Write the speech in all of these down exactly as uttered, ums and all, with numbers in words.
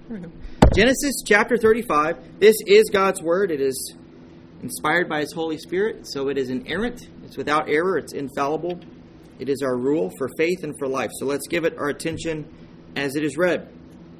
Genesis chapter thirty-five. This is God's Word. It is inspired by His Holy Spirit, so it is inerrant. It's without error. It's infallible. It is our rule for faith and for life. So let's give it our attention as it is read.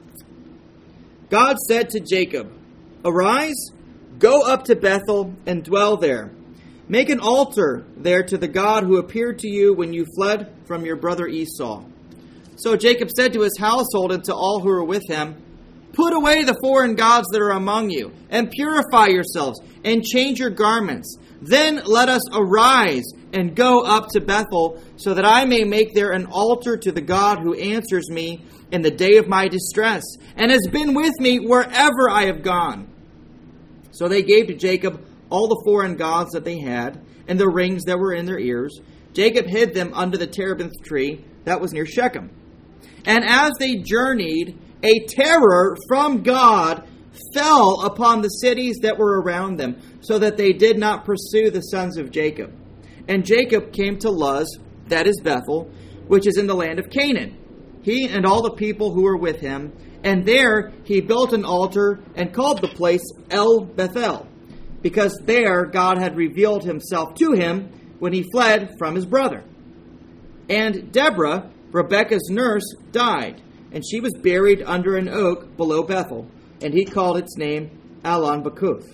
God said to Jacob, "Arise, go up to Bethel and dwell there. Make an altar there to the God who appeared to you when you fled from your brother Esau." So Jacob said to his household and to all who were with him, "Put away the foreign gods that are among you, and purify yourselves, and change your garments. Then let us arise and go up to Bethel, so that I may make there an altar to the God who answers me in the day of my distress, and has been with me wherever I have gone." So they gave to Jacob all the foreign gods that they had, and the rings that were in their ears. Jacob hid them under the terebinth tree that was near Shechem. And as they journeyed, a terror from God fell upon the cities that were around them, so that they did not pursue the sons of Jacob. And Jacob came to Luz, that is Bethel, which is in the land of Canaan, he and all the people who were with him. And there he built an altar and called the place El Bethel, because there God had revealed himself to him when he fled from his brother. And Deborah, Rebekah's nurse, died, and she was buried under an oak below Bethel, and he called its name Allon Bakuth.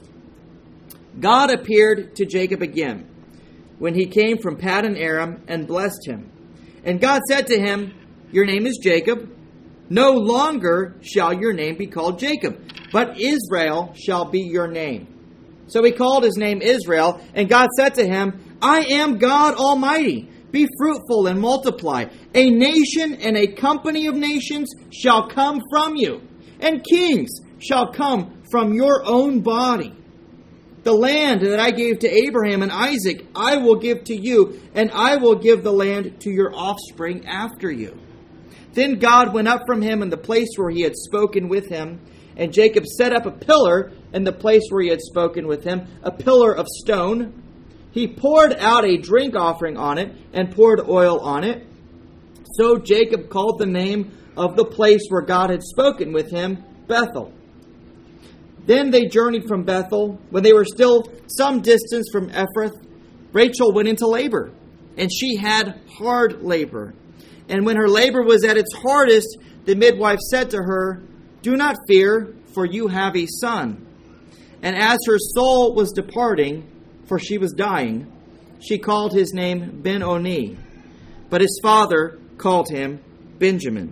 God appeared to Jacob again when he came from Paddan Aram and blessed him. And God said to him, "Your name is Jacob. No longer shall your name be called Jacob, but Israel shall be your name." So he called his name Israel, and God said to him, "I am God Almighty. Be fruitful and multiply. A nation and a company of nations shall come from you, and kings shall come from your own body. The land that I gave to Abraham and Isaac, I will give to you, and I will give the land to your offspring after you." Then God went up from him in the place where he had spoken with him, and Jacob set up a pillar in the place where he had spoken with him, a pillar of stone. He poured out a drink offering on it and poured oil on it. So Jacob called the name of the place where God had spoken with him Bethel. Then they journeyed from Bethel. When they were still some distance from Ephrath, Rachel went into labor, and she had hard labor. And when her labor was at its hardest, the midwife said to her, "Do not fear, for you have a son." And as her soul was departing, for she was dying, she called his name Ben-Oni, but his father called him Benjamin.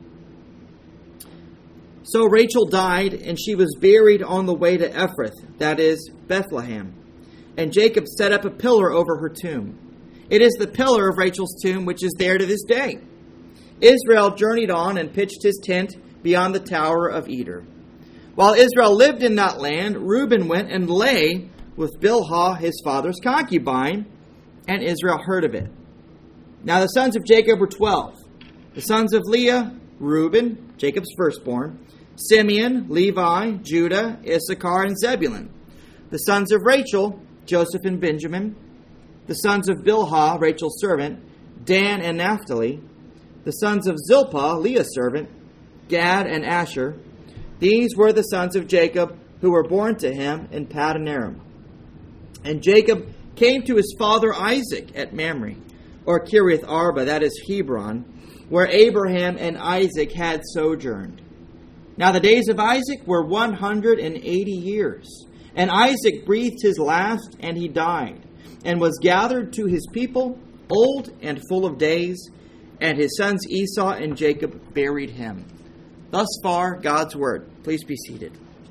So Rachel died, and she was buried on the way to Ephrath, that is, Bethlehem. And Jacob set up a pillar over her tomb. It is the pillar of Rachel's tomb which is there to this day. Israel journeyed on and pitched his tent beyond the tower of Eder. While Israel lived in that land, Reuben went and lay with Bilhah, his father's concubine, and Israel heard of it. Now the sons of Jacob were twelve. The sons of Leah, Reuben, Jacob's firstborn, Simeon, Levi, Judah, Issachar, and Zebulun. The sons of Rachel, Joseph and Benjamin. The sons of Bilhah, Rachel's servant, Dan and Naphtali. The sons of Zilpah, Leah's servant, Gad and Asher. These were the sons of Jacob who were born to him in Paddan Aram. And Jacob came to his father Isaac at Mamre, or Kiriath Arba, that is Hebron, where Abraham and Isaac had sojourned. Now the days of Isaac were one hundred eighty years. And Isaac breathed his last, and he died, and was gathered to his people, old and full of days, and his sons Esau and Jacob buried him. Thus far, God's word. Please be seated.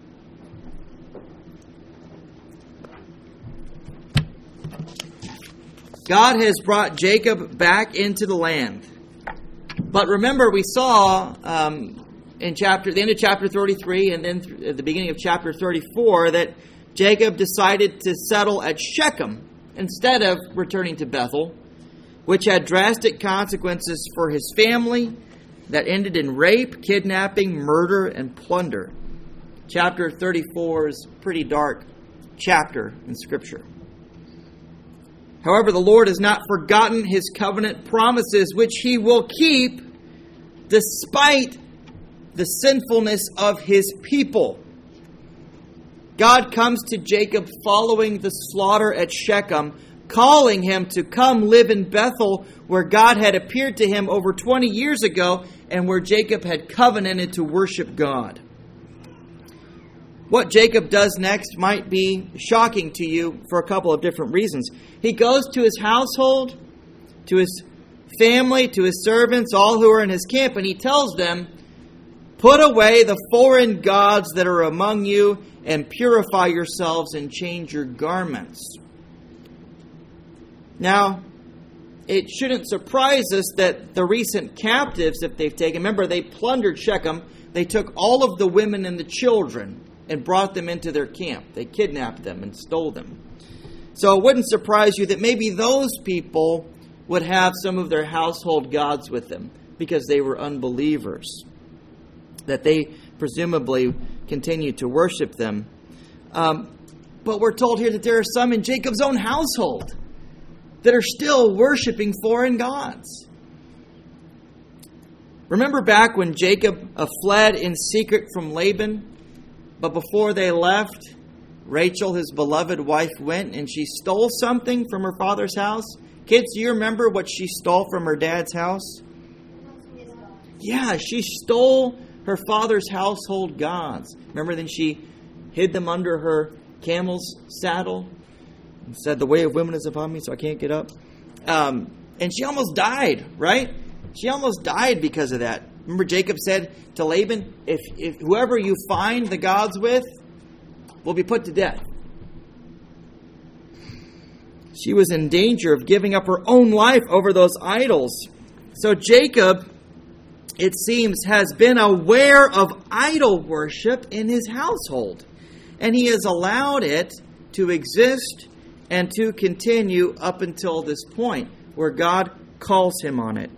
God has brought Jacob back into the land. But remember, we saw um, in chapter the end of chapter thirty-three and then th- at the beginning of chapter thirty-four that Jacob decided to settle at Shechem instead of returning to Bethel, which had drastic consequences for his family that ended in rape, kidnapping, murder, and plunder. Chapter thirty-four is a pretty dark chapter in Scripture. However, the Lord has not forgotten his covenant promises, which he will keep despite the sinfulness of his people. God comes to Jacob following the slaughter at Shechem, calling him to come live in Bethel, where God had appeared to him over twenty years ago and where Jacob had covenanted to worship God. What Jacob does next might be shocking to you for a couple of different reasons. He goes to his household, to his family, to his servants, all who are in his camp, and he tells them, "Put away the foreign gods that are among you, and purify yourselves and change your garments." Now, it shouldn't surprise us that the recent captives that they've taken, remember they plundered Shechem, they took all of the women and the children and brought them into their camp. They kidnapped them and stole them. So it wouldn't surprise you that maybe those people would have some of their household gods with them because they were unbelievers, that they presumably continued to worship them. Um, but we're told here that there are some in Jacob's own household that are still worshiping foreign gods. Remember back when Jacob uh, fled in secret from Laban? But before they left, Rachel, his beloved wife, went and she stole something from her father's house. Kids, do you remember what she stole from her dad's house? Yeah, she stole her father's household gods. Remember, then she hid them under her camel's saddle and said, "The way of women is upon me, so I can't get up." Um, and she almost died, right? She almost died because of that. Remember, Jacob said to Laban, if, if whoever you find the gods with will be put to death. She was in danger of giving up her own life over those idols. So Jacob, it seems, has been aware of idol worship in his household. And he has allowed it to exist and to continue up until this point where God calls him on it.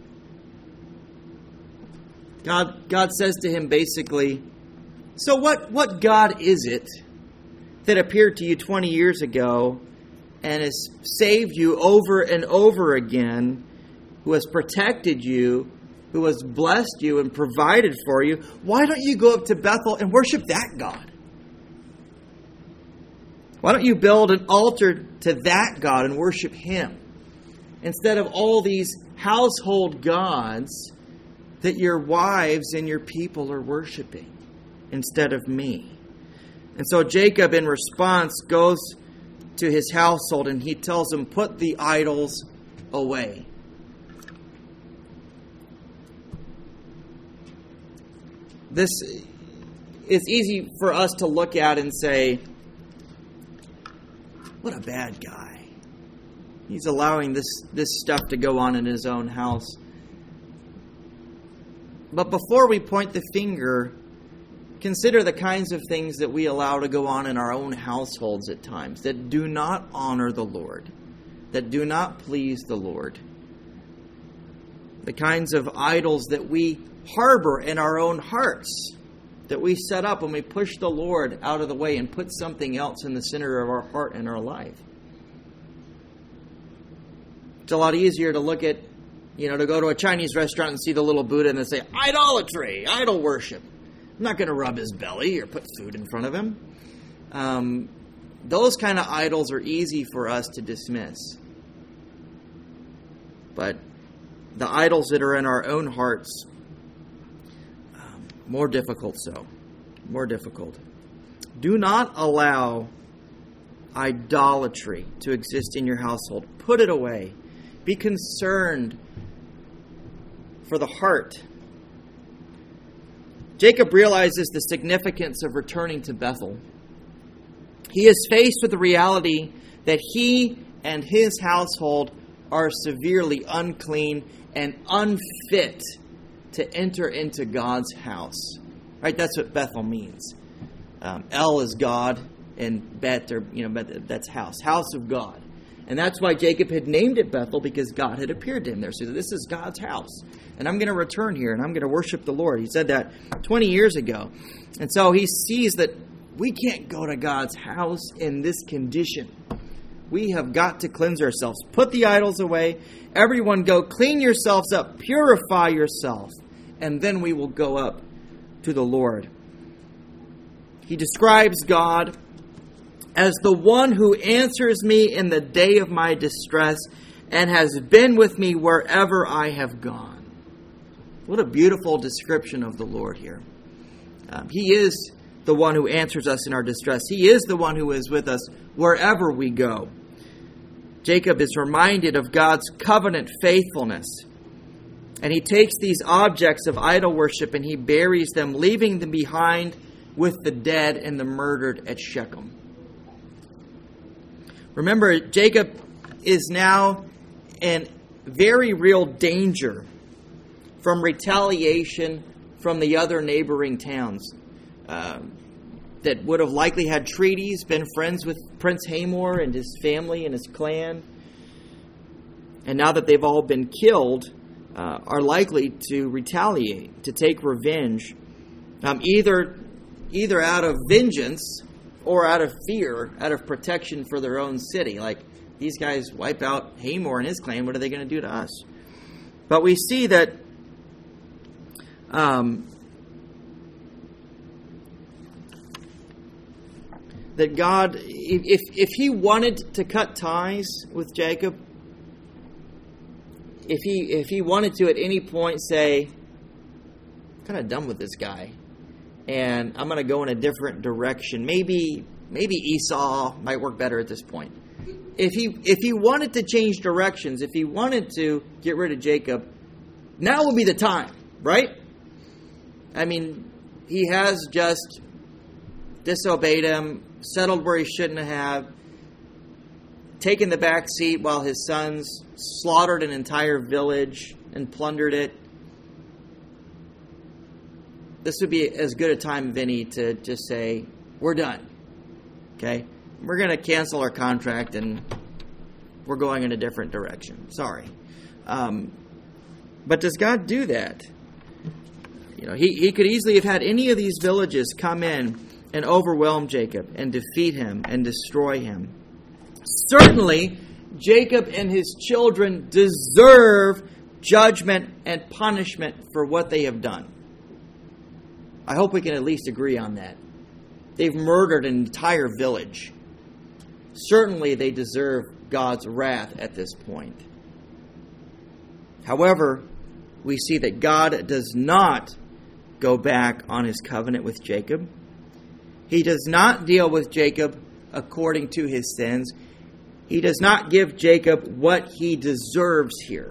God, God says to him basically, so what, what God is it that appeared to you twenty years ago and has saved you over and over again, who has protected you, who has blessed you and provided for you? Why don't you go up to Bethel and worship that God? Why don't you build an altar to that God and worship Him instead of all these household gods that your wives and your people are worshiping instead of me? And so Jacob, in response, goes to his household and he tells them, put the idols away. This is easy for us to look at and say, what a bad guy. He's allowing this, this stuff to go on in his own house. But before we point the finger, consider the kinds of things that we allow to go on in our own households at times that do not honor the Lord, that do not please the Lord. The kinds of idols that we harbor in our own hearts, that we set up when we push the Lord out of the way and put something else in the center of our heart and our life. It's a lot easier to look at, you know, to go to a Chinese restaurant and see the little Buddha and then say, idolatry, idol worship. I'm not going to rub his belly or put food in front of him. Um, those kind of idols are easy for us to dismiss. But the idols that are in our own hearts, um, more difficult so. More difficult. Do not allow idolatry to exist in your household. Put it away. Be concerned for the heart. Jacob realizes the significance of returning to Bethel. He is faced with the reality that he and his household are severely unclean and unfit to enter into God's house. Right? That's what Bethel means. Um, El is God, and Bet, or you know, Bet, that's house, house of God. And that's why Jacob had named it Bethel, because God had appeared to him there. So this is God's house. And I'm going to return here and I'm going to worship the Lord. He said that twenty years ago. And so he sees that we can't go to God's house in this condition. We have got to cleanse ourselves. Put the idols away. Everyone go clean yourselves up. Purify yourself. And then we will go up to the Lord. He describes God as the one who answers me in the day of my distress and has been with me wherever I have gone. What a beautiful description of the Lord here. Um, he is the one who answers us in our distress. He is the one who is with us wherever we go. Jacob is reminded of God's covenant faithfulness. And he takes these objects of idol worship and he buries them, leaving them behind with the dead and the murdered at Shechem. Remember, Jacob is now in very real danger from retaliation from the other neighboring towns uh, that would have likely had treaties, been friends with Prince Hamor and his family and his clan. And now that they've all been killed, uh, are likely to retaliate, to take revenge, um, either, either out of vengeance or out of fear, out of protection for their own city. Like, these guys wipe out Hamor and his clan, what are they going to do to us? But we see that um, that God, if if he wanted to cut ties with Jacob, if he if he wanted to at any point say, I'm kind of done with this guy, and I'm going to go in a different direction. Maybe maybe Esau might work better at this point. If he if he wanted to change directions, if he wanted to get rid of Jacob, now would be the time, right? I mean, he has just disobeyed him, settled where he shouldn't have, taken the back seat while his sons slaughtered an entire village and plundered it. This would be as good a time as any to just say, we're done. Okay? We're going to cancel our contract and we're going in a different direction. Sorry. Um, but does God do that? You know, he, he could easily have had any of these villages come in and overwhelm Jacob and defeat him and destroy him. Certainly, Jacob and his children deserve judgment and punishment for what they have done. I hope we can at least agree on that. They've murdered an entire village. Certainly, they deserve God's wrath at this point. However, we see that God does not go back on his covenant with Jacob. He does not deal with Jacob according to his sins. He does not give Jacob what he deserves here.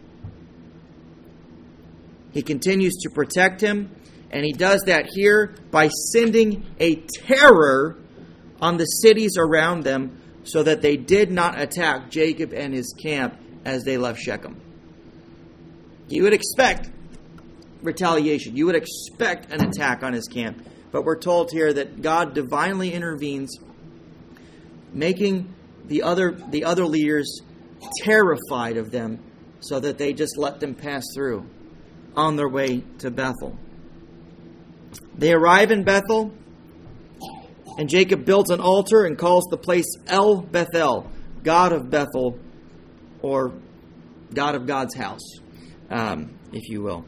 He continues to protect him, and he does that here by sending a terror on the cities around them so that they did not attack Jacob and his camp as they left Shechem. You would expect retaliation. You would expect an attack on his camp. But we're told here that God divinely intervenes, making the other the other leaders terrified of them so that they just let them pass through on their way to Bethel. They arrive in Bethel, and Jacob builds an altar and calls the place El Bethel, God of Bethel, or God of God's house, um, if you will.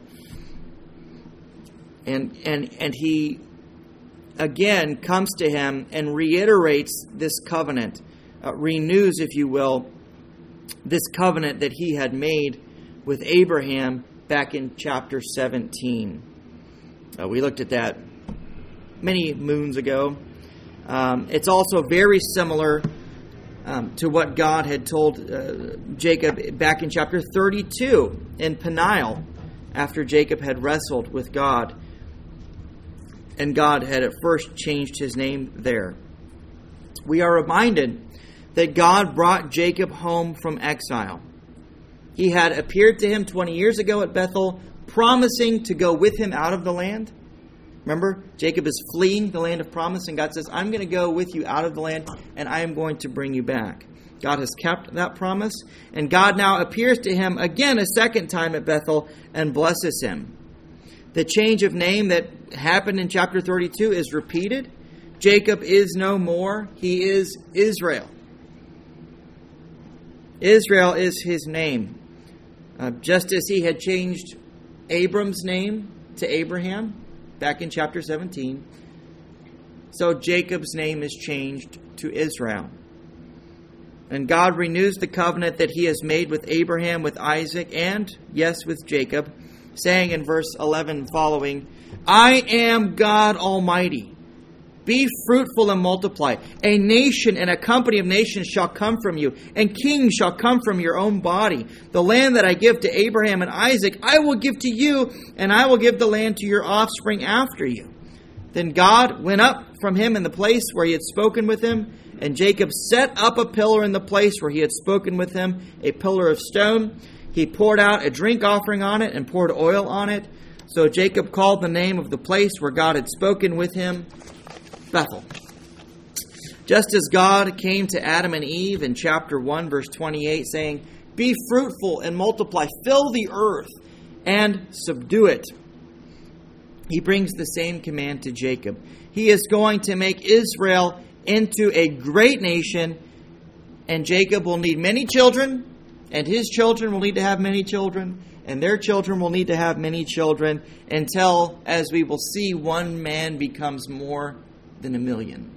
And and and he again comes to him and reiterates this covenant, uh, renews, if you will, this covenant that he had made with Abraham back in chapter seventeen. Uh, we looked at that many moons ago. Um, it's also very similar um, to what God had told uh, Jacob back in chapter thirty-two in Peniel, after Jacob had wrestled with God. And God had at first changed his name there. We are reminded that God brought Jacob home from exile. He had appeared to him twenty years ago at Bethel, promising to go with him out of the land. Remember, Jacob is fleeing the land of promise, and God says, I'm going to go with you out of the land, and I am going to bring you back. God has kept that promise, and God now appears to him again a second time at Bethel and blesses him. The change of name that happened in chapter thirty-two is repeated. Jacob is no more. He is Israel. Israel is his name. Uh, just as he had changed Abram's name to Abraham, back in chapter seventeen. So Jacob's name is changed to Israel. And God renews the covenant that he has made with Abraham, with Isaac, and, yes, with Jacob, saying in verse eleven following, I am God Almighty. Be fruitful and multiply. A nation and a company of nations shall come from you, and kings shall come from your own body. The land that I give to Abraham and Isaac, I will give to you, and I will give the land to your offspring after you. Then God went up from him in the place where he had spoken with him, and Jacob set up a pillar in the place where he had spoken with him, a pillar of stone. He poured out a drink offering on it and poured oil on it. So Jacob called the name of the place where God had spoken with him Bethel. Just as God came to Adam and Eve in chapter one, verse twenty-eight, saying, Be fruitful and multiply, fill the earth and subdue it. He brings the same command to Jacob. He is going to make Israel into a great nation, and Jacob will need many children, and his children will need to have many children, and their children will need to have many children, until, as we will see, one man becomes more than a million.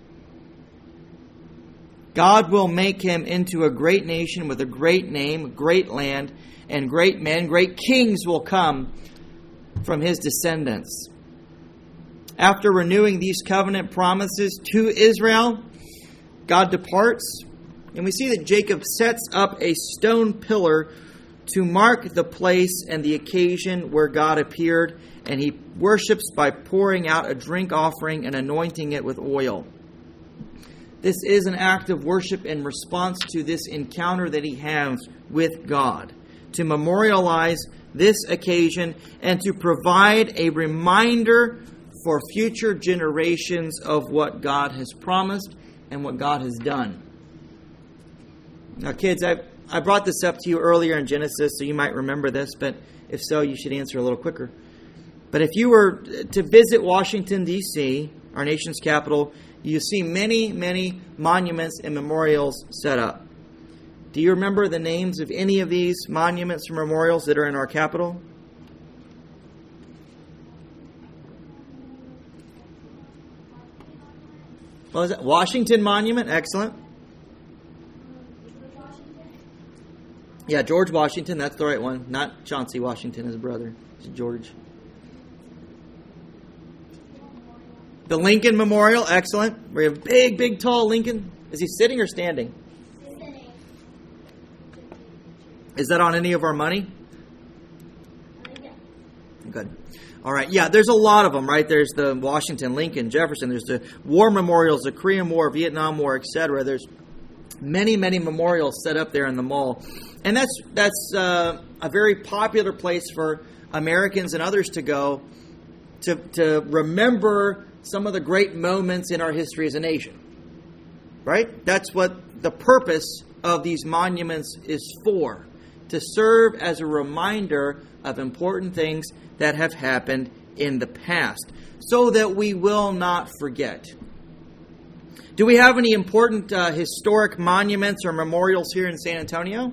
God will make him into a great nation with a great name, a great land, and great men, great kings will come from his descendants. After renewing these covenant promises to Israel, God departs, and we see that Jacob sets up a stone pillar to mark the place and the occasion where God appeared, and he worships by pouring out a drink offering and anointing it with oil. This is an act of worship in response to this encounter that he has with God, to memorialize this occasion and to provide a reminder for future generations of what God has promised and what God has done. Now, kids, I I brought this up to you earlier in Genesis, so you might remember this, but if so, you should answer a little quicker. But if you were to visit Washington, D C, our nation's capital, you see many, many monuments and memorials set up. Do you remember the names of any of these monuments or memorials that are in our capital? What was that? Washington Monument, excellent. Yeah, George Washington, that's the right one. Not Chauncey Washington, his brother. It's George. The Lincoln Memorial, excellent. We have big, big, tall Lincoln. Is he sitting or standing? Sitting. Is that on any of our money? Yeah. Good. All right. Yeah, there's a lot of them, right? There's the Washington, Lincoln, Jefferson. There's the war memorials, the Korean War, Vietnam War, et cetera. There's many, many memorials set up there in the mall. And that's that's uh, a very popular place for Americans and others to go to, to remember some of the great moments in our history as a nation. Right? That's what the purpose of these monuments is for. To serve as a reminder of important things that have happened in the past, so that we will not forget. Do we have any important uh, historic monuments or memorials here in San Antonio?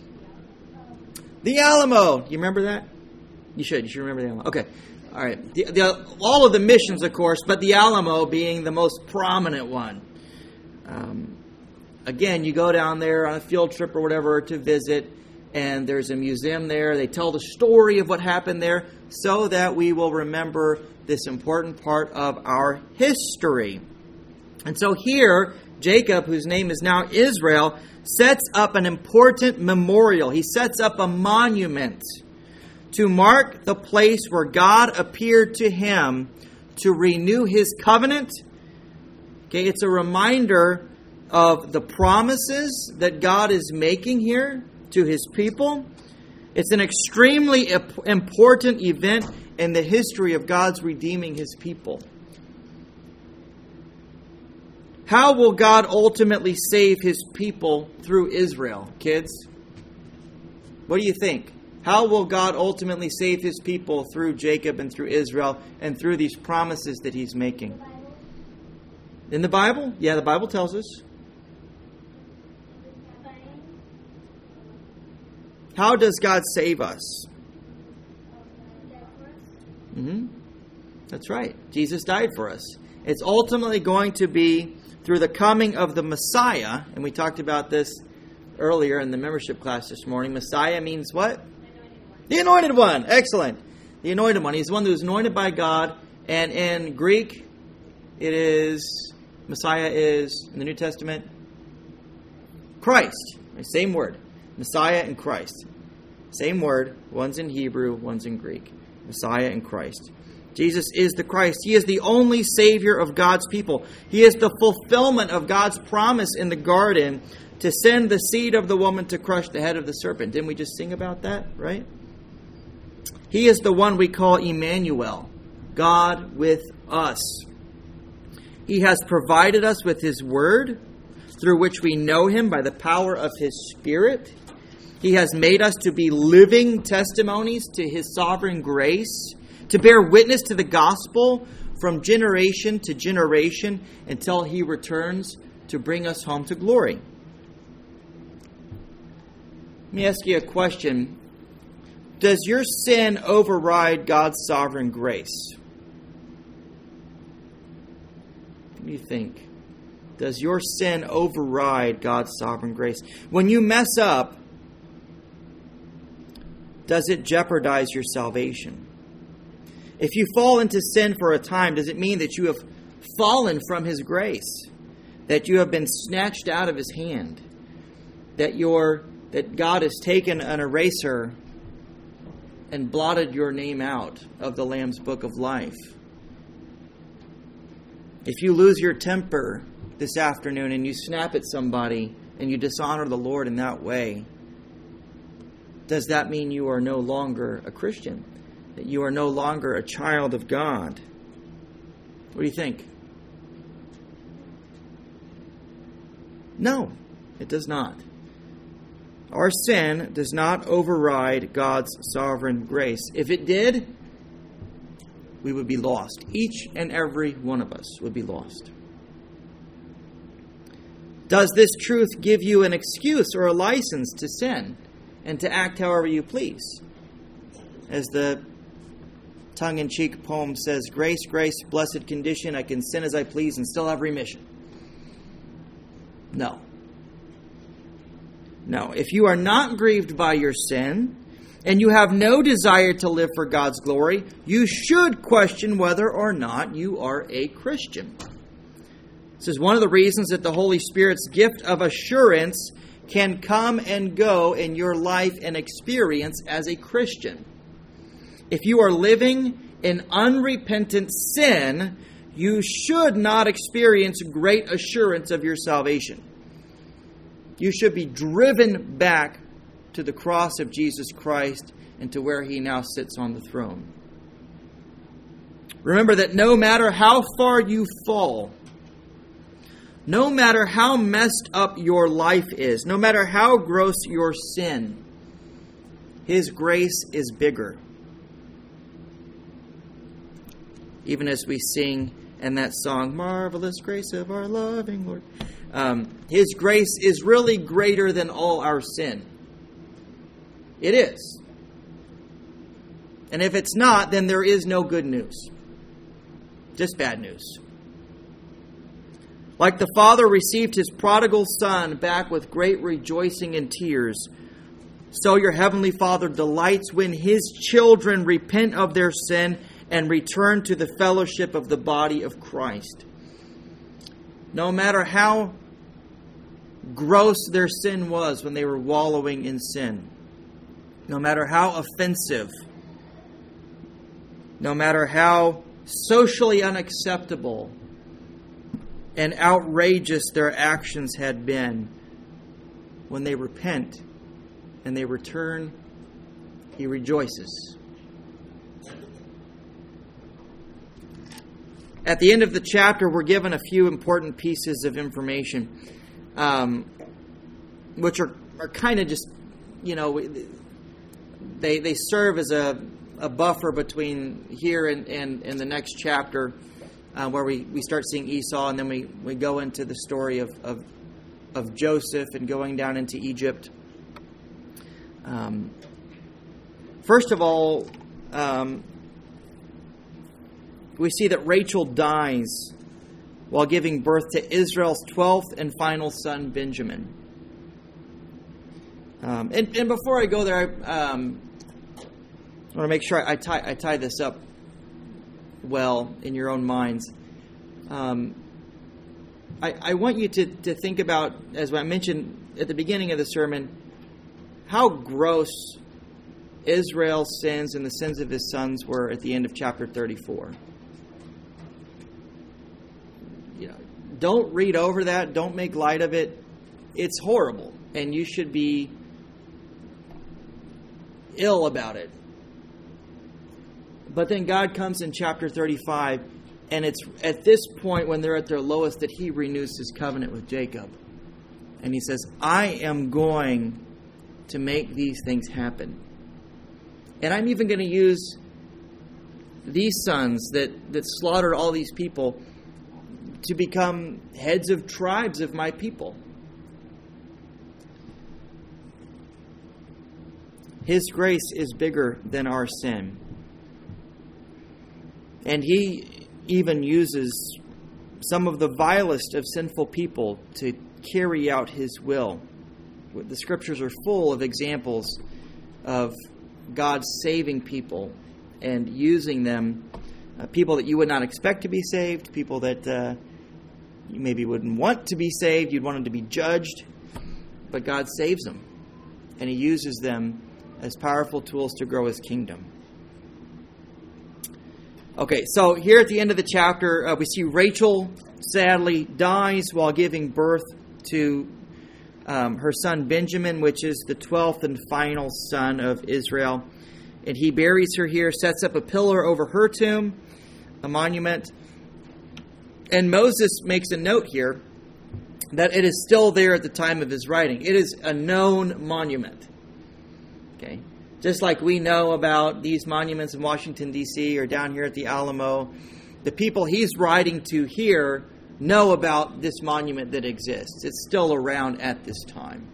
The Alamo. You remember that? You should. You should remember the Alamo. Okay. All right. The, the, all of the missions, of course, but the Alamo being the most prominent one. Um, again, you go down there on a field trip or whatever to visit, and there's a museum there. They tell the story of what happened there so that we will remember this important part of our history. And so here, Jacob, whose name is now Israel, sets up an important memorial. He sets up a monument to mark the place where God appeared to him to renew his covenant. Okay, it's a reminder of the promises that God is making here to his people. It's an extremely important event in the history of God's redeeming his people. How will God ultimately save his people through Israel, kids? What do you think? How will God ultimately save his people through Jacob and through Israel and through these promises that he's making? In the Bible? Yeah, the Bible tells us. How does God save us? Mm-hmm. That's right. Jesus died for us. It's ultimately going to be through the coming of the Messiah, and we talked about this earlier in the membership class this morning. Messiah means what? The Anointed One. Excellent. The Anointed One. He's the one who is anointed by God, and in Greek, it is, Messiah is, in the New Testament, Christ. Same word. Messiah and Christ. Same word. One's in Hebrew, one's in Greek. Messiah and Christ. Jesus is the Christ. He is the only Savior of God's people. He is the fulfillment of God's promise in the garden to send the seed of the woman to crush the head of the serpent. Didn't we just sing about that, right? He is the one we call Emmanuel, God with us. He has provided us with His Word, through which we know Him by the power of His Spirit. He has made us to be living testimonies to His sovereign grace, to bear witness to the gospel from generation to generation until He returns to bring us home to glory. Let me ask you a question. Does your sin override God's sovereign grace? What do you think? Does your sin override God's sovereign grace? When you mess up, does it jeopardize your salvation? If you fall into sin for a time, does it mean that you have fallen from His grace? That you have been snatched out of His hand? That your that God has taken an eraser and blotted your name out of the Lamb's Book of Life? If you lose your temper this afternoon and you snap at somebody and you dishonor the Lord in that way, does that mean you are no longer a Christian? That you are no longer a child of God? What do you think? No, it does not. Our sin does not override God's sovereign grace. If it did, we would be lost. Each and every one of us would be lost. Does this truth give you an excuse or a license to sin and to act however you please? As the tongue-in-cheek poem says, grace, grace, blessed condition, I can sin as I please and still have remission. No. No. If you are not grieved by your sin and you have no desire to live for God's glory, you should question whether or not you are a Christian. This is one of the reasons that the Holy Spirit's gift of assurance can come and go in your life and experience as a Christian. If you are living in unrepentant sin, you should not experience great assurance of your salvation. You should be driven back to the cross of Jesus Christ and to where He now sits on the throne. Remember that no matter how far you fall, no matter how messed up your life is, no matter how gross your sin, His grace is bigger. Even as we sing in that song, Marvelous Grace of Our Loving Lord. Um, His grace is really greater than all our sin. It is. And if it's not, then there is no good news. Just bad news. Like the Father received His prodigal Son back with great rejoicing and tears, so your Heavenly Father delights when His children repent of their sin and return to the fellowship of the body of Christ. No matter how gross their sin was when they were wallowing in sin, no matter how offensive, no matter how socially unacceptable and outrageous their actions had been, when they repent and they return, He rejoices. At the end of the chapter, we're given a few important pieces of information, um, which are, are kind of just, you know, they they serve as a, a buffer between here and, and, and the next chapter, uh, where we, we start seeing Esau, and then we, we go into the story of, of, of Joseph and going down into Egypt. Um, first of all, um, we see that Rachel dies while giving birth to Israel's twelfth and final son, Benjamin. Um, and, and before I go there, I um, want to make sure I tie, I tie this up well in your own minds. Um, I, I want you to, to think about, as I mentioned at the beginning of the sermon, how gross Israel's sins and the sins of his sons were at the end of chapter thirty-four. You know, don't read over that. Don't make light of it. It's horrible, and you should be ill about it. But then God comes in chapter thirty-five, and it's at this point when they're at their lowest that he renews his covenant with Jacob. And he says, I am going to make these things happen. And I'm even going to use these sons that, that slaughtered all these people to become heads of tribes of my people. His grace is bigger than our sin. And he even uses some of the vilest of sinful people to carry out his will. The scriptures are full of examples of God saving people and using them, uh, people that you would not expect to be saved, people that uh, you maybe wouldn't want to be saved, you'd want them to be judged, but God saves them, and he uses them as powerful tools to grow his kingdom. Okay, so here at the end of the chapter, uh, we see Rachel sadly dies while giving birth to um, her son Benjamin, which is the twelfth and final son of Israel. And he buries her here, sets up a pillar over her tomb, a monument. And Moses makes a note here that it is still there at the time of his writing. It is a known monument. Okay, just like we know about these monuments in Washington, D C or down here at the Alamo, the people he's writing to here know about this monument that exists. It's still around at this time.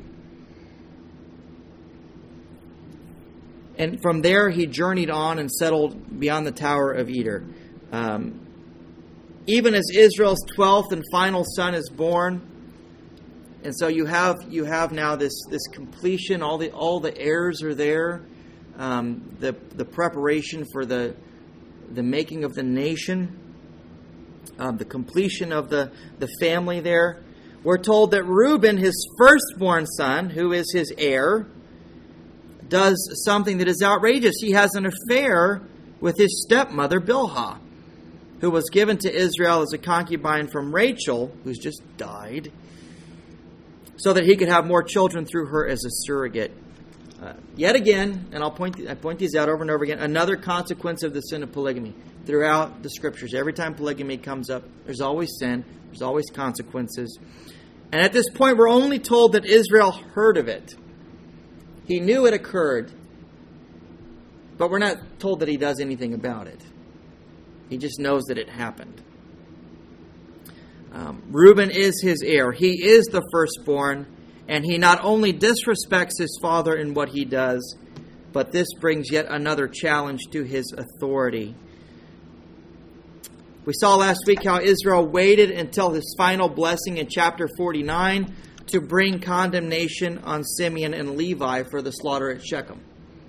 And from there, he journeyed on and settled beyond the Tower of Eder. Um, even as Israel's twelfth and final son is born, and so you have you have now this this completion. All the all the heirs are there. Um, the the preparation for the the making of the nation. Um, the completion of the, the family there. We're told that Reuben, his firstborn son, who is his heir, does something that is outrageous. He has an affair with his stepmother, Bilhah, who was given to Israel as a concubine from Rachel, who's just died, so that he could have more children through her as a surrogate. Uh, yet again, and I'll point I point these out over and over again, another consequence of the sin of polygamy. Throughout the scriptures, every time polygamy comes up, there's always sin, there's always consequences. And at this point, we're only told that Israel heard of it. He knew it occurred, but we're not told that he does anything about it. He just knows that it happened. Um, Reuben is his heir. He is the firstborn, and he not only disrespects his father in what he does, but this brings yet another challenge to his authority. We saw last week how Israel waited until his final blessing in chapter forty-nine to bring condemnation on Simeon and Levi for the slaughter at Shechem.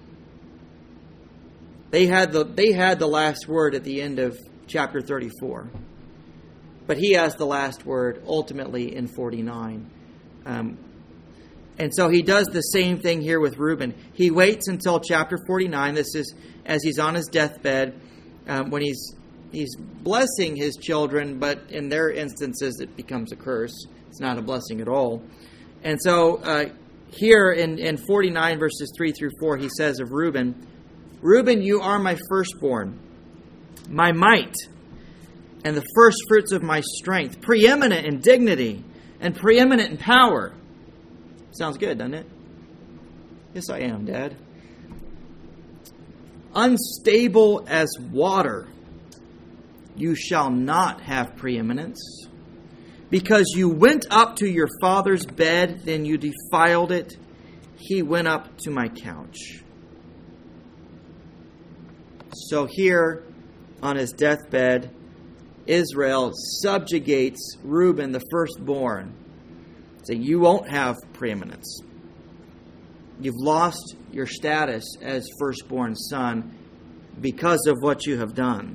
They had the they had the last word at the end of chapter thirty-four. But he has the last word ultimately in forty-nine. Um, and so he does the same thing here with Reuben. He waits until chapter forty-nine. This is as he's on his deathbed, um, when he's he's blessing his children, but in their instances it becomes a curse. It's not a blessing at all. And so uh, here in, in forty-nine verses three through four, he says of Reuben, Reuben, you are my firstborn, my might, and the first fruits of my strength, preeminent in dignity and preeminent in power. Sounds good, doesn't it? Yes, I am, Dad. Unstable as water, you shall not have preeminence. Because you went up to your father's bed, then you defiled it. He went up to my couch. So here, on his deathbed, Israel subjugates Reuben, the firstborn, saying, you won't have preeminence. You've lost your status as firstborn son because of what you have done.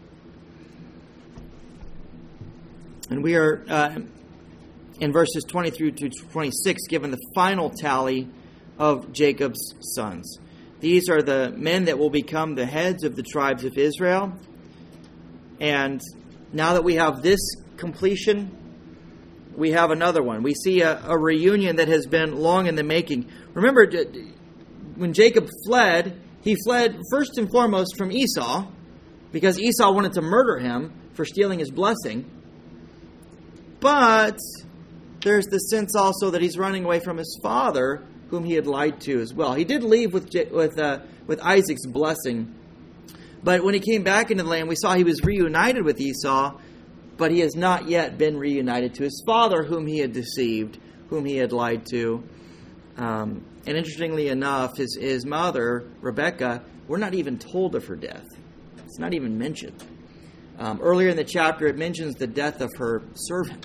And we are, uh, in verses twenty through to twenty-six, given the final tally of Jacob's sons. These are the men that will become the heads of the tribes of Israel. And now that we have this completion, we have another one. We see a, a reunion that has been long in the making. Remember, when Jacob fled, he fled first and foremost from Esau, because Esau wanted to murder him for stealing his blessing. But there's the sense also that he's running away from his father, whom he had lied to as well. He did leave with with uh, with Isaac's blessing, but when he came back into the land, we saw he was reunited with Esau, but he has not yet been reunited to his father, whom he had deceived, whom he had lied to. Um, and interestingly enough, his, his mother, Rebekah, we're not even told of her death. It's not even mentioned. Um, earlier in the chapter, it mentions the death of her servant,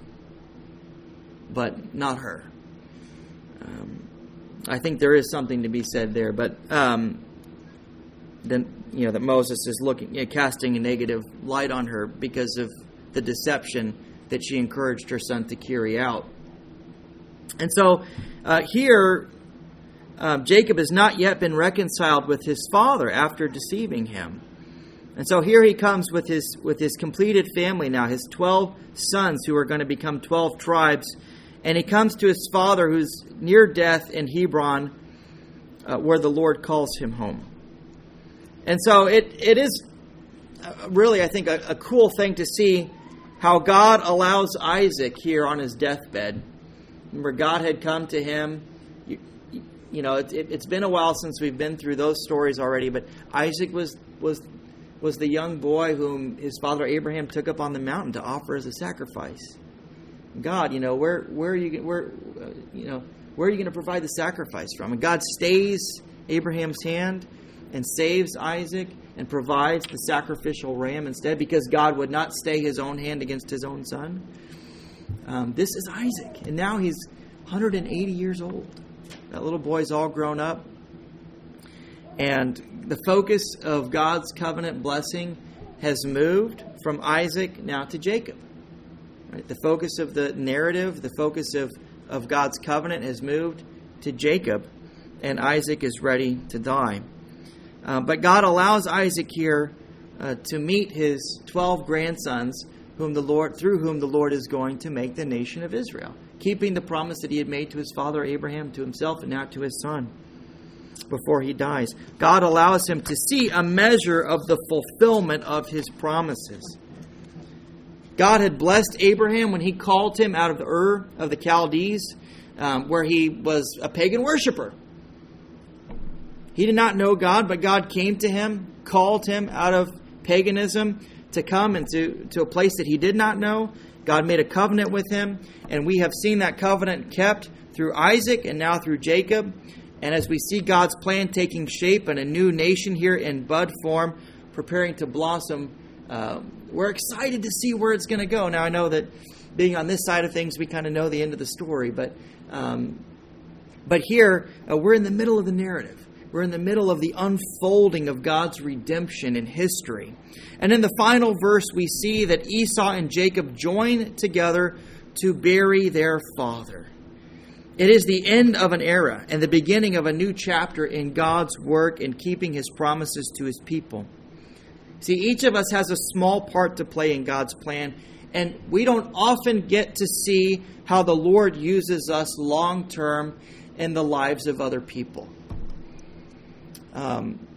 but not her. Um, I think there is something to be said there, but um, then you know that Moses is looking, you know, casting a negative light on her because of the deception that she encouraged her son to carry out. And so uh, here, uh, Jacob has not yet been reconciled with his father after deceiving him. And so here he comes with his with his completed family now, his twelve sons who are going to become twelve tribes. And he comes to his father who's near death in Hebron, uh, where the Lord calls him home. And so it it is really, I think, a, a cool thing to see how God allows Isaac here on his deathbed. Remember, God had come to him. You, you know, it, it, it's been a while since we've been through those stories already, but Isaac was was... was the young boy whom his father Abraham took up on the mountain to offer as a sacrifice. God, you know, where where are you where uh, you know where are you going to provide the sacrifice from? And God stays Abraham's hand and saves Isaac and provides the sacrificial ram instead, because God would not stay his own hand against his own son. Um, this is Isaac, and now he's one hundred eighty years old. That little boy's all grown up. And the focus of God's covenant blessing has moved from Isaac now to Jacob. Right? The focus of the narrative, the focus of, of God's covenant has moved to Jacob, and Isaac is ready to die. Uh, but God allows Isaac here uh, to meet his twelve grandsons, whom the Lord, through whom the Lord is going to make the nation of Israel, keeping the promise that he had made to his father Abraham, to himself, and now to his son. Before he dies, God allows him to see a measure of the fulfillment of his promises. God had blessed Abraham when he called him out of the Ur of the Chaldees, um, where he was a pagan worshiper. He did not know God, but God came to him, called him out of paganism to come into to a place that he did not know. God made a covenant with him, and we have seen that covenant kept through Isaac and now through Jacob. And as we see God's plan taking shape and a new nation here in bud form, preparing to blossom, uh, we're excited to see where it's going to go. Now, I know that being on this side of things, we kind of know the end of the story. But um, but here, uh, we're in the middle of the narrative. We're in the middle of the unfolding of God's redemption in history. And in the final verse, we see that Esau and Jacob join together to bury their father. It is the end of an era and the beginning of a new chapter in God's work in keeping his promises to his people. See, each of us has a small part to play in God's plan, and we don't often get to see how the Lord uses us long term in the lives of other people. Um,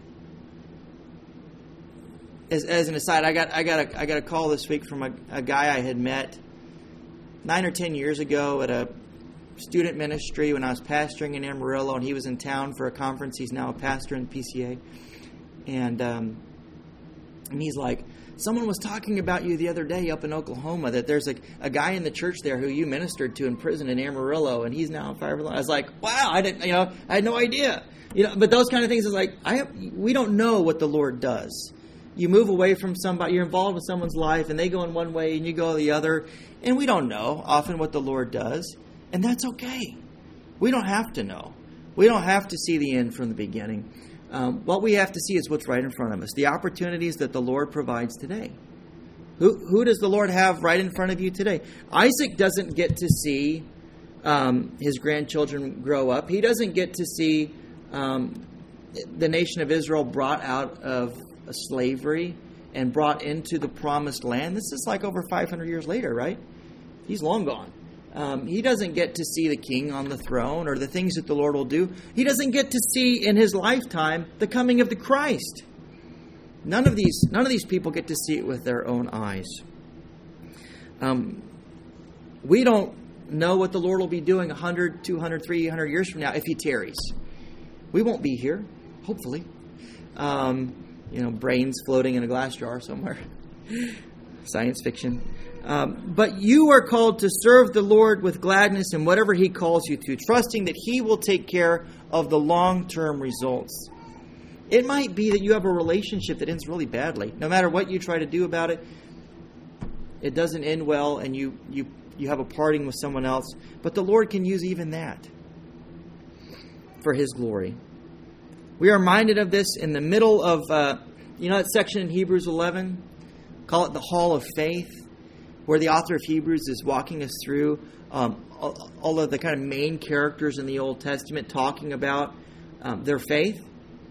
as, as an aside, I got I got a, I got a call this week from a, a guy I had met nine or ten years ago at a student ministry when I was pastoring in Amarillo, and he was in town for a conference. He's now a pastor in the P C A, and um, and he's like, someone was talking about you the other day up in Oklahoma, that there's a, a guy in the church there who you ministered to in prison in Amarillo, and he's now on fire. I was like, wow, I didn't, you know, I had no idea, you know. But those kind of things is like, I have, we don't know what the Lord does. you move away from somebody, you're involved with someone's life, and they go in one way and you go the other. And we don't know often what the Lord does. And that's okay. We don't have to know. We don't have to see the end from the beginning. Um, what we have to see is what's right in front of us. The opportunities that the Lord provides today. Who, who does the Lord have right in front of you today? Isaac doesn't get to see um, his grandchildren grow up. He doesn't get to see um, the nation of Israel brought out of slavery and brought into the promised land. This is like over five hundred years later, right? He's long gone. Um, he doesn't get to see the king on the throne or the things that the Lord will do. He doesn't get to see in his lifetime the coming of the Christ. None of these, none of these people get to see it with their own eyes. Um, we don't know what the Lord will be doing one hundred, two hundred, three hundred years from now if he tarries. We won't be here, hopefully. Um, you know, brains floating in a glass jar somewhere. Science fiction. Um, but you are called to serve the Lord with gladness in whatever he calls you to, trusting that he will take care of the long-term results. It might be that you have a relationship that ends really badly. No matter what you try to do about it, it doesn't end well, and you, you, you have a parting with someone else. But the Lord can use even that for his glory. We are reminded of this in the middle of, uh, you know that section in Hebrews eleven? Call it the Hall of Faith, where the author of Hebrews is walking us through um, all, all of the kind of main characters in the Old Testament talking about um, their faith.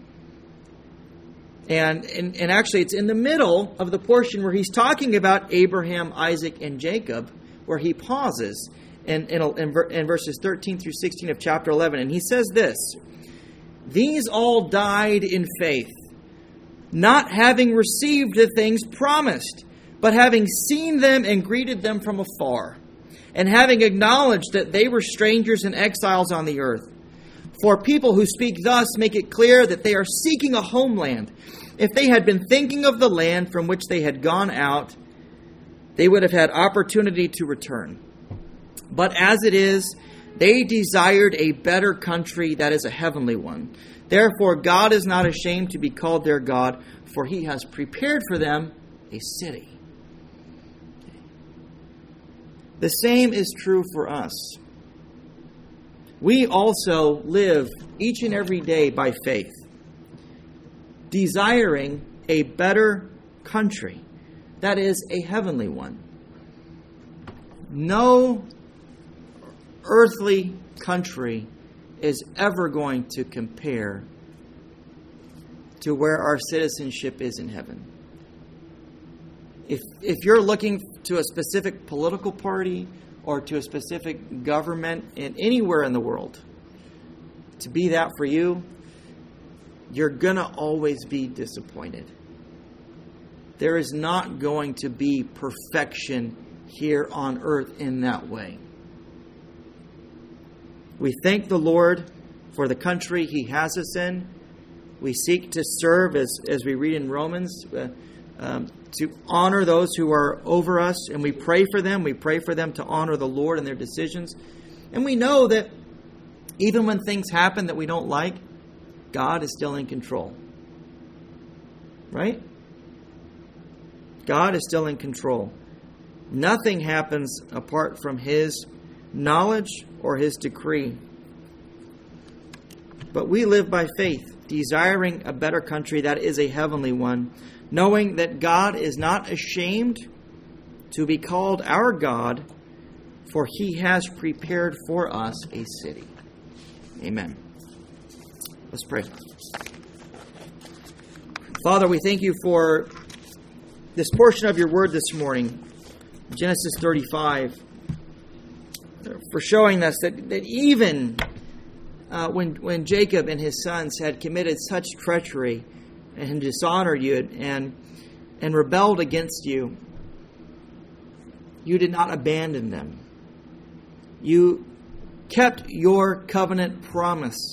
And, and, and actually it's in the middle of the portion where he's talking about Abraham, Isaac, and Jacob, where he pauses in, in, in, in verses thirteen through sixteen of chapter eleven. And he says this: "These all died in faith, not having received the things promised, but having seen them and greeted them from afar, and having acknowledged that they were strangers and exiles on the earth. For people who speak thus make it clear that they are seeking a homeland. If they had been thinking of the land from which they had gone out, they would have had opportunity to return. But as it is, they desired a better country, that is a heavenly one. Therefore, God is not ashamed to be called their God, for he has prepared for them a city." The same is true for us. We also live each and every day by faith, desiring a better country, that is a heavenly one. No earthly country is ever going to compare to where our citizenship is in heaven. If if you're looking to a specific political party or to a specific government in anywhere in the world to be that for you, you're going to always be disappointed. There is not going to be perfection here on earth in that way. We thank the Lord for the country he has us in. We seek to serve, as, as we read in Romans, uh, um, to honor those who are over us. And we pray for them. We pray for them to honor the Lord in their decisions. And we know that even when things happen that we don't like, God is still in control. Right? God is still in control. Nothing happens apart from his knowledge or his decree. But we live by faith, desiring a better country that is a heavenly one, knowing that God is not ashamed to be called our God, for he has prepared for us a city. Amen. Let's pray. Father, we thank you for this portion of your word this morning, Genesis thirty-five, for showing us that, that even uh, when, when Jacob and his sons had committed such treachery and dishonored you and, and rebelled against you, you did not abandon them. You kept your covenant promise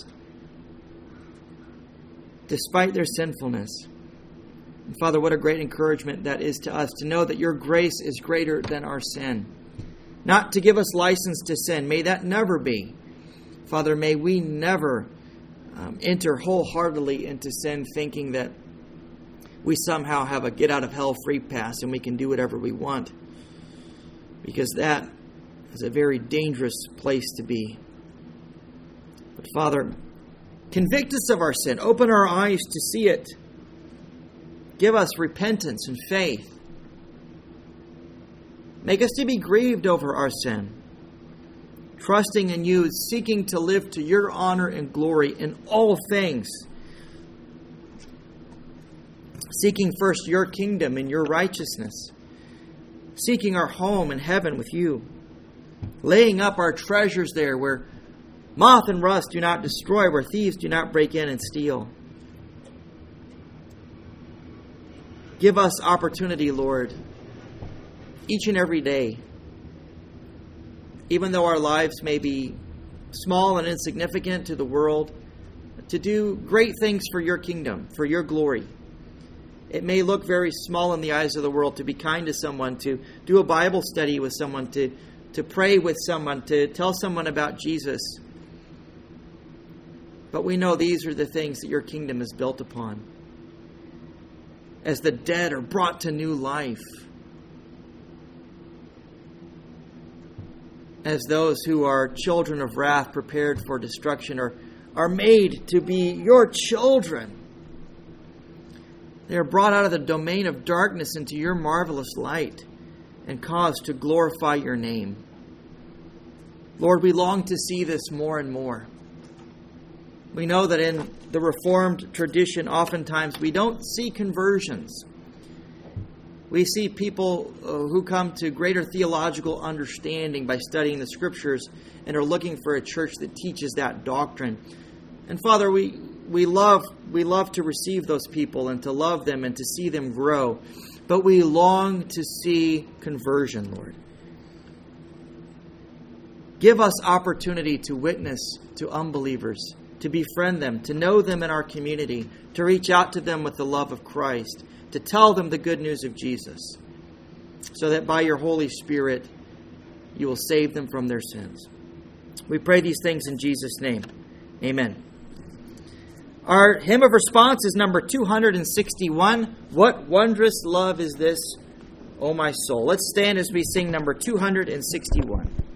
despite their sinfulness. And Father, what a great encouragement that is to us, to know that your grace is greater than our sin. Not to give us license to sin. May that never be. Father, may we never um, enter wholeheartedly into sin thinking that we somehow have a get out of hell free pass and we can do whatever we want. Because that is a very dangerous place to be. But Father, convict us of our sin. Open our eyes to see it. Give us repentance and faith. Make us to be grieved over our sin, trusting in you, seeking to live to your honor and glory in all things, seeking first your kingdom and your righteousness, seeking our home in heaven with you, laying up our treasures there where moth and rust do not destroy, where thieves do not break in and steal. Give us opportunity, Lord, each and every day, even though our lives may be small and insignificant to the world, to do great things for your kingdom, for your glory. It may look very small in the eyes of the world to be kind to someone, to do a Bible study with someone, to, to pray with someone, to tell someone about Jesus. But we know these are the things that your kingdom is built upon. As the dead are brought to new life, as those who are children of wrath prepared for destruction are, are made to be your children. They are brought out of the domain of darkness into your marvelous light and caused to glorify your name. Lord, we long to see this more and more. We know that in the Reformed tradition, oftentimes we don't see conversions. We see people uh, who come to greater theological understanding by studying the Scriptures and are looking for a church that teaches that doctrine. And Father, we we love we love to receive those people and to love them and to see them grow. But we long to see conversion, Lord. Give us opportunity to witness to unbelievers, to befriend them, to know them in our community, to reach out to them with the love of Christ, to tell them the good news of Jesus, so that by your Holy Spirit you will save them from their sins. We pray these things in Jesus' name. Amen. Our hymn of response is number two hundred sixty-one. What wondrous love is this, O my soul? Let's stand as we sing number two hundred sixty-one.